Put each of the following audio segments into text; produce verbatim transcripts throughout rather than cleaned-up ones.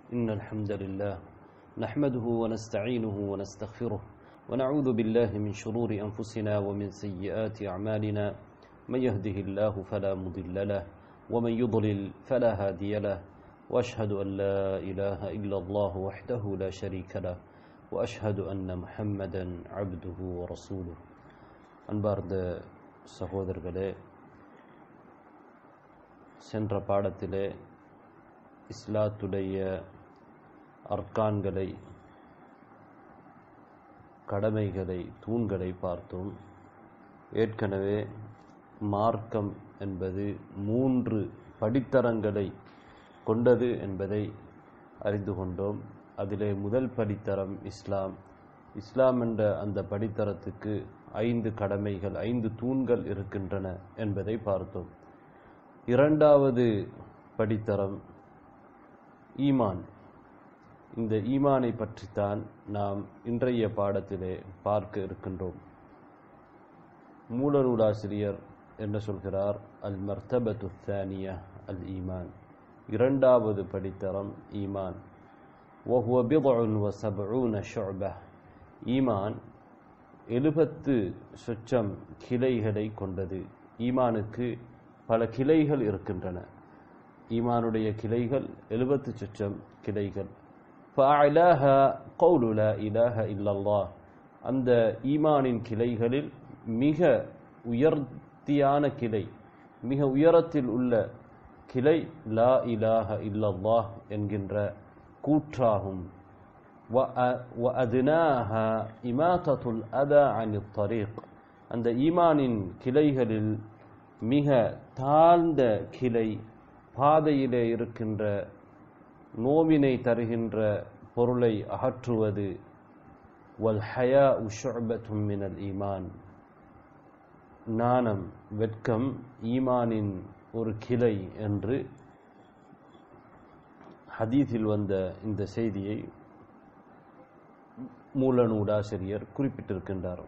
إن الحمد لله نحمده ونستعينه ونستغفره ونعوذ بالله من شرور أنفسنا ومن سيئات أعمالنا من يهده الله فلا مضل له ومن يضلل فلا هادي له وأشهد أن لا إله إلا الله وحده لا شريك له وأشهد أن محمدا عبده ورسوله அன்பார்ந்த சகோதரர்களே, சென்ற பாடத்திலே இஸ்லாத்துடைய அர்கான்களை, கடமைகளை, தூண்களை பார்த்தோம். ஏற்கனவே மார்க்கம் என்பது மூன்று படித்தரங்களை கொண்டது என்பதை அறிந்து கொண்டோம். அதிலே முதல் படித்தரம் இஸ்லாம். இஸ்லாம் என்ற அந்த படித்தரத்துக்கு ஐந்து கடமைகள், ஐந்து தூண்கள் இருக்கின்றன என்பதை பார்த்தோம். இரண்டாவது படித்தரம் ஈமான். இந்த ஈமானை பற்றித்தான் நாம் இன்றைய பாடத்திலே பார்க்க இருக்கின்றோம். மூல நூலாசிரியர் என்ன சொல்கிறார்? அல் மர்தபத்து தானியா அல் ஈமான். இரண்டாவது படித்தரம் ஈமான். وهو بضع وسبعون شعبة. ஈமான் எழுபத்து சொச்சம் கிளைகளை கொண்டது. ஈமானுக்கு பல கிளைகள் இருக்கின்றன. ஈமானுடைய கிளைகள் எழுபத்து சொச்சம் கிளைகள். فأعلاها قول لا إله إلا الله. அந்த ஈமானின் கிளைகளில் மிக உயர்த்தியான கிளை, மிக உயரத்தில் உள்ள கிளை லா இலாஹ இல்லல்லாஹ் என்கின்ற கூற்றாகும். وأدناها إماتة الأذى عن الطريق. அந்த ஈமானின் கிளைகளில் மிக தாழ்ந்த கிளை, பாதையிலே இருக்கின்ற நோவினை தருகின்ற பொருளை அகற்றுவது. வல்ஹயாஉ ஷுஅபத்தும் மினல் ஈமான். நாணம், வெட்கம் ஈமானின் ஒரு கிளை என்று ஹதீஸில் வந்த இந்த செய்தியை மூலநூலாசிரியர் குறிப்பிட்டிருக்கின்றார்.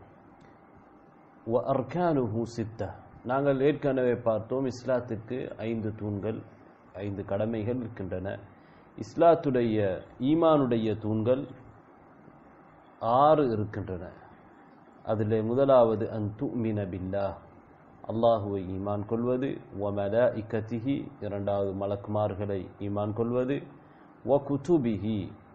வ அர்கானுஹு சித்தா. நாங்கள் ஏற்கனவே பார்த்தோம், இஸ்லாத்துக்கு ஐந்து தூண்கள், ஐந்து கடமைகள் இருக்கின்றன. இஸ்லாத்துடைய ஈமானுடைய தூண்கள் ஆறு இருக்கின்றன. அதில் முதலாவது அன் துமின பில்லாஹ், அல்லாஹுவை ஈமான் கொள்வது. வ மலாஇகதிஹி, இரண்டாவது மலக்குமார்களை ஈமான் கொள்வது. வ குதுபிஹி,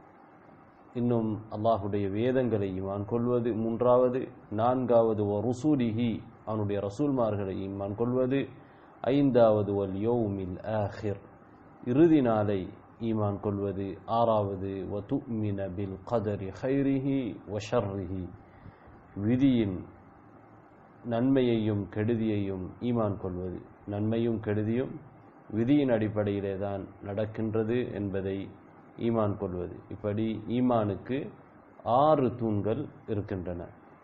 இன்னும் அல்லாஹுடைய வேதங்களை ஈமான் கொள்வது மூன்றாவது. நான்காவது வ ருசூலிஹி, அவனுடைய ரசூல்மார்களை ஈமான் கொள்வது. ஐந்தாவது வல் யௌமில் ஆஹிர், இறுதி நாளை ஈமான் கொள்வது. ஆறாவது வ துமின பில் கதரி ஹைரிஹி வ ஷர்ரிஹி, விதியின் நன்மையையும் கெடுதியையும் ஈமான் கொள்வது. நன்மையும் கெடுதியும் விதியின் அடிப்படையிலே தான் நடக்கின்றது என்பதை ஈமான் கொள்வது. இப்படி ஈமானுக்கு ஆறு தூண்கள் இருக்கின்றன.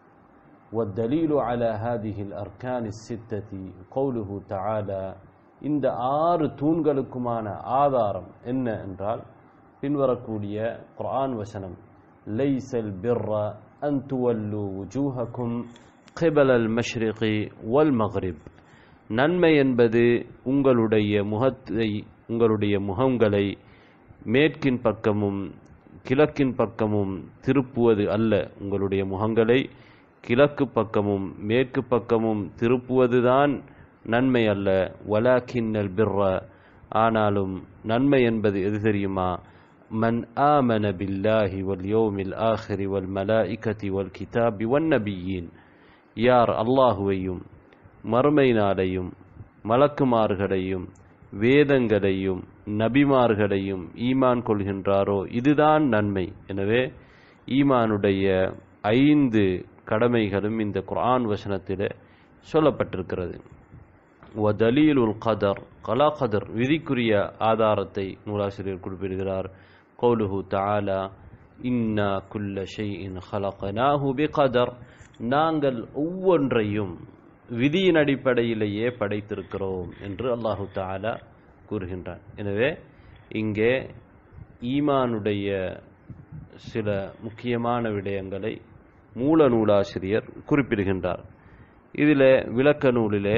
வத்தலீலு அலா ஹாதிஹில் அர்கானி சித்ததி கௌலுஹு தஆலா. இந்த ஆறு தூண்களுக்குமான ஆதாரம் என்ன என்றால் பின்வரக்கூடிய குர்ஆன் வசனம். லைஸல் பிர்ர அன் துவல்லு வுஜூஹக்கும் கிபலல் மஷ்ரிகி வல் மக்ரிப். நன்மை என்பது உங்களுடைய முகத்தை, உங்களுடைய முகங்களை மேற்கின் பக்கமும் கிழக்கின் பக்கமும் திருப்புவது அல்ல. உங்களுடைய முகங்களை கிழக்கு பக்கமும் மேற்கு பக்கமும் திருப்புவதுதான் நன்மை அல்ல. வலாக்கின்னல் பிர்ர, ஆனாலும் நன்மை என்பது எது தெரியுமா? மன் ஆமன பில்லாஹி வல் யௌமில் ஆஹிரி வல் மலாஇகதி வல் கிதாபி வன் நபியீன். யார் அல்லாஹுவையும் மறுமை நாளையும் மலக்குமார்களையும் வேதங்களையும் நபிமார்களையும் ஈமான் கொள்கின்றாரோ இதுதான் நன்மை. எனவே ஈமானுடைய ஐந்து கடமைகளும் இந்த குர்ஆன் வசனத்திலே சொல்லப்பட்டிருக்கிறது. வதலீலுல் கதர், கலா கதர், விதிக்குரிய ஆதாரத்தை நூலாசிரியர் குறிப்பிடுகிறார். கௌலுஹு தஆலா இன்னா குல்ல ஷைஇன் ஹலக்னாஹு பிகதர். நாங்கள் ஒவ்வொன்றையும் விதியின் அடிப்படையிலேயே படைத்திருக்கிறோம் என்று அல்லாஹு தஆலா கூறுகின்றான். எனவே இங்கே ஈமானுடைய சில முக்கியமான விடயங்களை மூல நூலாசிரியர் குறிப்பிடுகின்றார். இதில் விளக்க நூலிலே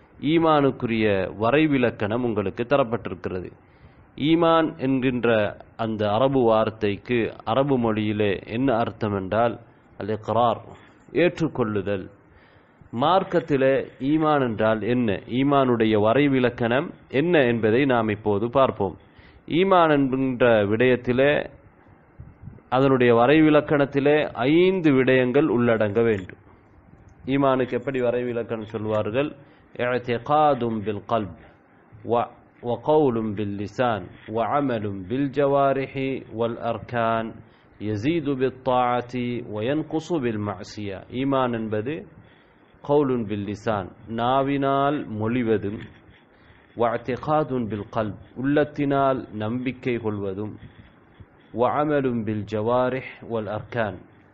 ஈமானுக்குரிய வரைவிலக்கணம் உங்களுக்கு தரப்பட்டிருக்கிறது. ஈமான் என்கின்ற அந்த அரபு வார்த்தைக்கு அரபு மொழியிலே என்ன அர்த்தம் என்றால் அல் இக்ரார், ஏற்றுக்கொள்ளுதல். மார்க்கத்திலே ஈமான் என்றால் என்ன, ஈமானுடைய வரைவிலக்கணம் என்ன என்பதை நாம் இப்போது பார்ப்போம். ஈமான் என்கின்ற விடயத்திலே அதனுடைய வரைவிலக்கணத்திலே ஐந்து விடயங்கள் உள்ளடங்க வேண்டும். ஈமானுக்கு எப்படி வரைவிலக்கணம் சொல்வார்கள்? இஅ்திகாதும் பில் கல்ப் وقول باللسان وعمل بالجوارح والأركان يزيد بالطاعة وينقص بالمعصية. ஈமான் என்பது قول باللسان, நாவினால் மொழிவதும், واعتقاد بالقلب, உள்ளத்தினால் நம்பிக்கை கொள்வதும், وعمل بالجوارح والأركان,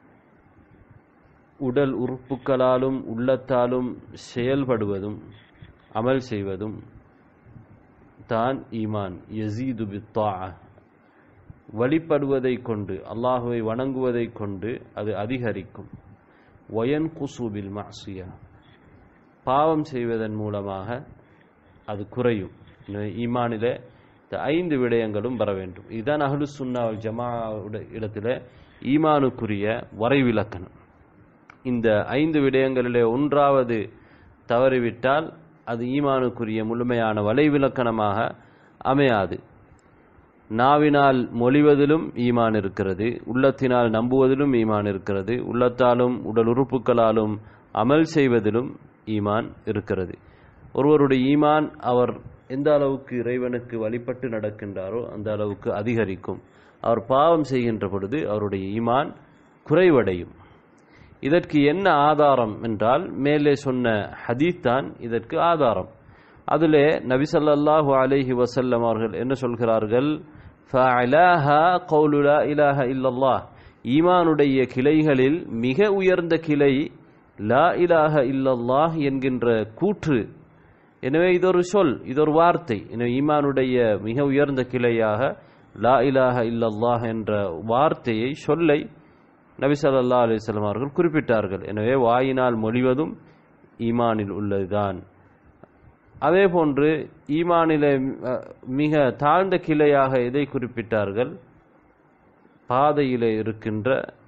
உடல் உறுப்புகளாலும் உள்ளத்தாலும் செயல்படுவதும் அமல் செய்வதும் தான் ஈமான். யஸீது பித்தாஅ, வழிபடுவதை கொண்டு, அல்லாஹுவை வணங்குவதை கொண்டு அது அதிகரிக்கும். வயன்குசு பில் மஅசியா, பாவம் செய்வதன் மூலமாக அது குறையும். ஈமானிலே இந்த ஐந்து விடயங்களும் வர வேண்டும். இதுதான் அஹ்லு சுன்னா வல் ஜமாஅவுடைய இடத்திலே ஈமானுக்குரிய வரைவிலக்கணம். இந்த ஐந்து விடயங்களிலே ஒன்றாவது தவறிவிட்டால் அது ஈமானுக்குரிய முழுமையான வலைவிலக்கணமாக அமையாது. நாவினால் மொழிவதிலும் ஈமான் இருக்கிறது, உள்ளத்தினால் நம்புவதிலும் ஈமான் இருக்கிறது, உள்ளத்தாலும் உடல் உறுப்புகளாலும் அமல் செய்வதிலும் ஈமான் இருக்கிறது. ஒருவருடைய ஈமான் அவர் எந்த அளவுக்கு இறைவனுக்கு வழிபட்டு நடக்கின்றாரோ அந்த அளவுக்கு அதிகரிக்கும். அவர் பாவம் செய்கின்ற பொழுது அவருடைய ஈமான் குறைவடையும். இதற்கு என்ன ஆதாரம் என்றால், மேலே சொன்ன ஹதீஸ் தான் இதற்கு ஆதாரம். அதிலே நபி ஸல்லல்லாஹு அலைஹி வஸல்லம் அவர்கள் என்ன சொல்கிறார்கள்? ஃபஅலாஹா கௌலு லா இலாஹ இல்லல்லாஹ், ஈமானுடைய கிளைகளில் மிக உயர்ந்த கிளை லா இலாஹ இல்லல்லாஹ் என்கின்ற கூற்று. எனவே இதொரு சொல், இதொரு வார்த்தை. எனவே ஈமானுடைய மிக உயர்ந்த கிளையாக லா இலாஹ இல்லல்லாஹ் என்ற வார்த்தையை, சொல்லை நபி ஸல்லல்லாஹு அலைஹி வஸல்லம் அவர்கள் குறிப்பிட்டார்கள். எனவே வாயினால் மொழிவதும் ஈமானில் உள்ளதுதான். அதே போன்று ஈமானிலே மிக தாழ்ந்த கிளையாக எதை குறிப்பிட்டார்கள்? பாதையிலே இருக்கின்ற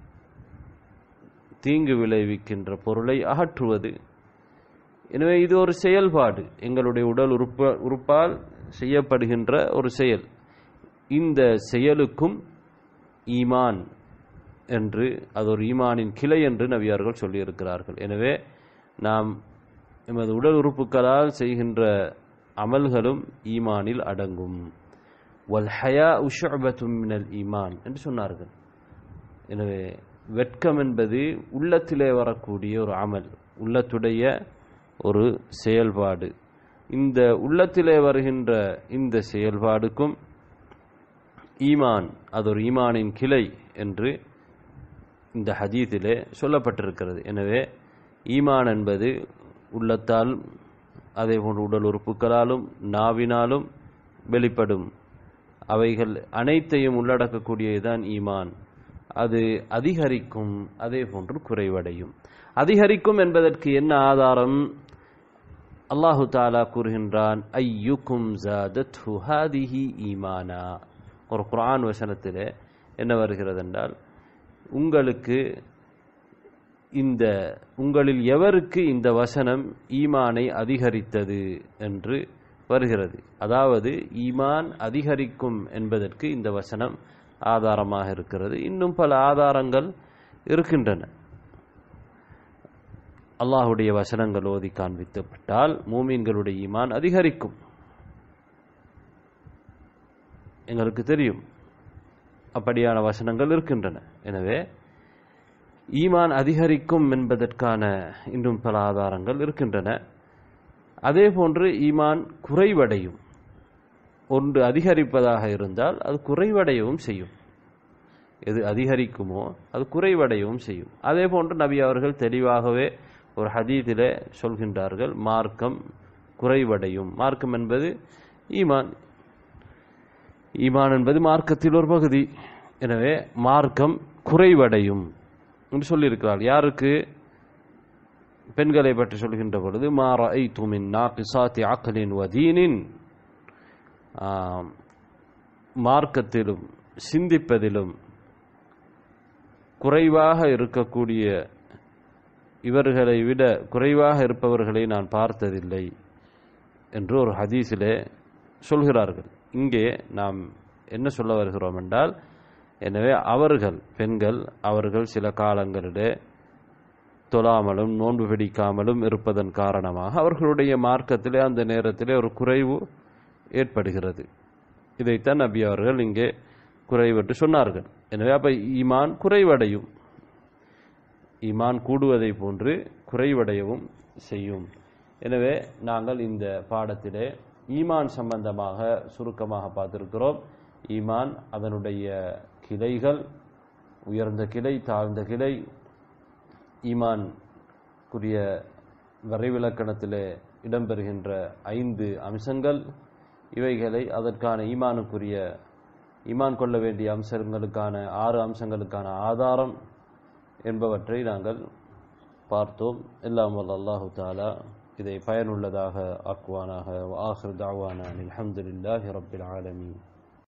தீங்கு விளைவிக்கின்ற பொருளை அகற்றுவது. எனவே இது ஒரு செயல்பாடு, எங்களுடைய உடல் உறுப்ப உறுப்பால் செய்யப்படுகின்ற ஒரு செயல். இந்த செயலுக்கும் ஈமான் என்று, அது ஒரு ஈமானின் கிளை என்று நபியார்கள் சொல்லியிருக்கிறார்கள். எனவே நாம் எமது உடல் உறுப்புகளால் செய்கின்ற அமல்களும் ஈமானில் அடங்கும். வல் ஹயாஉ ஷுஅபத்தும் மினல் ஈமான் என்று சொன்னார்கள். எனவே வெட்கம் என்பது உள்ளத்திலே வரக்கூடிய ஒரு அமல், உள்ளத்துடைய ஒரு செயல்பாடு. இந்த உள்ளத்திலே வருகின்ற இந்த செயல்பாடுக்கும் ஈமான், அது ஒரு ஈமானின் கிளை என்று இந்த ஹதீஸிலே சொல்லப்பட்டிருக்கிறது. எனவே ஈமான் என்பது உள்ளத்தால், அதே போன்று உடல் உறுப்புகளாலும் நாவினாலும் வெளிப்படும் அவைகள் அனைத்தையும் உள்ளடக்கக்கூடியதுதான் ஈமான். அது அதிகரிக்கும், அதே போன்று குறைவடையும். அதிகரிக்கும் என்பதற்கு என்ன ஆதாரம்? அல்லாஹு தஆலா கூறுகின்றான், ஐயுக்கும் ஜாதத்ஹு ஹாதிஹி ஈமானா. ஒரு குர்ஆன் வசனத்திலே என்ன வருகிறது என்றால், உங்களுக்கு இந்த உங்களில் எவருக்கு இந்த வசனம் ஈமானை அதிகரித்தது என்று வருகிறது. அதாவது ஈமான் அதிகரிக்கும் என்பதற்கு இந்த வசனம் ஆதாரமாக இருக்கிறது. இன்னும் பல ஆதாரங்கள் இருக்கின்றன. அல்லாஹுடைய வசனங்கள் ஓதி காண்பிக்கப்பட்டால் மூமின்களுடைய ஈமான் அதிகரிக்கும். எங்களுக்கு தெரியும், அப்படியான வசனங்கள் இருக்கின்றன. எனவே ஈமான் அதிகரிக்கும் என்பதற்கான இன்னும் பல ஆதாரங்கள் இருக்கின்றன. அதே போன்று ஈமான் குறைவடையும். ஒன்று அதிகரிப்பதாக இருந்தால் அது குறைவடையவும் செய்யும். எது அதிகரிக்குமோ அது குறைவடையவும் செய்யும். அதே போன்று நபி அவர்கள் தெளிவாகவே ஒரு ஹதீஸிலே சொல்கின்றார்கள், மார்க்கம் குறைவடையும். மார்க்கம் என்பது ஈமான். ஈமான் என்பது மார்க்கத்தில் ஒரு பகுதி. எனவே மார்க்கம் குறைவடையும் என்று சொல்லியிருக்கிறார். யாருக்கு? பெண்களை பற்றி சொல்கின்ற பொழுது, மா ரஅய்து மின் நாகிசாத்தி அக்லின் வ தீனின், மார்க்கத்திலும் சிந்திப்பதிலும் குறைவாக இருக்கக்கூடிய இவர்களை விட குறைவாக இருப்பவர்களை நான் பார்த்ததில்லை என்று ஒரு ஹதீஸிலே சொல்கிறார்கள். இங்கே நாம் என்ன சொல்ல வருகிறோம் என்றால், எனவே அவர்கள் பெண்கள் அவர்கள் சில காலங்களிலே தொழாமலும் நோன்பு பிடிக்காமலும் இருப்பதன் காரணமாக அவர்களுடைய மார்க்கத்திலே அந்த நேரத்திலே ஒரு குறைவு ஏற்படுகிறது. இதைத்தான் நபி அவர்கள் இங்கே குறைவற்று சொன்னார்கள். எனவே அப்ப ஈமான் குறைவடையும், ஈமான் கூடுவதை போன்று குறைவடையவும் செய்யும். எனவே நாங்கள் இந்த பாடத்திலே ஈமான் சம்பந்தமாக சுருக்கமாக பார்த்திருக்கிறோம். ஈமான், அதனுடைய கிளைகள், உயர்ந்த கிளை, தாழ்ந்த கிளை, ஈமான் குரிய வரைவிலக்கணத்திலே இடம்பெறுகின்ற ஐந்து அம்சங்கள், இவைகளை அதற்கான ஈமானுக்குரிய ஈமான் கொள்ள வேண்டிய அம்சங்களுக்கான ஆறு அம்சங்களுக்கான ஆதாரம் என்பவற்றை நாங்கள் பார்த்தோம். எல்லாம் வல்ல அல்லாஹு தஆலா இதை பயனுள்ளதாக ஆக்குவானாக. வ ஆகிரு தஅவானா அல்ஹம்துலில்லாஹி ரப்பில் ஆலமீன்.